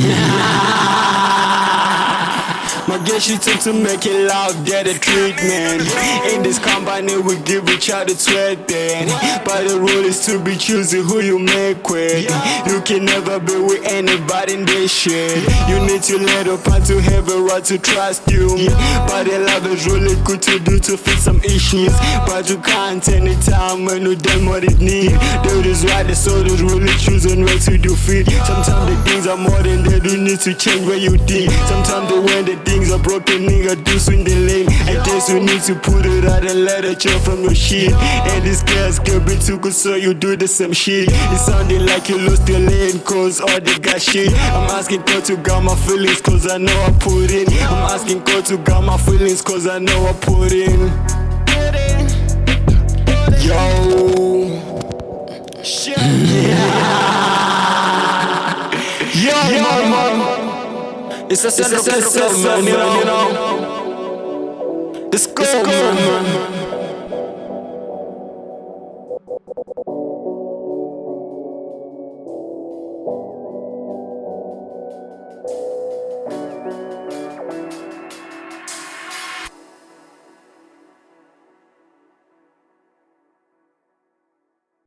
My girl, she took to make it loud, get a treatment. In this company, we give each other sweating. But the rule is to be choosy who you make with. You can never be with anybody in this shit. You need to let up and to have a right to trust you. But the love is really good to do to fix some issues. But you can't anytime when you done what it need. That is why the soldiers really choosing where to do fit. Sometimes the things are more than they do need to change where you think. Sometimes when the things are broken, nigga, do swing the lane. I guess you need to put it out and let it chill from your shit. And this girl's could be too good, so you do the same shit. It sounded like you lost your lane, cause all the got shit. I'm asking God to guard my feelings, cause I know I put in. I'm asking God to guard my feelings, cause I know I put in. Yo. Shit. Yo, man. It's a man, you know. It's cool, man.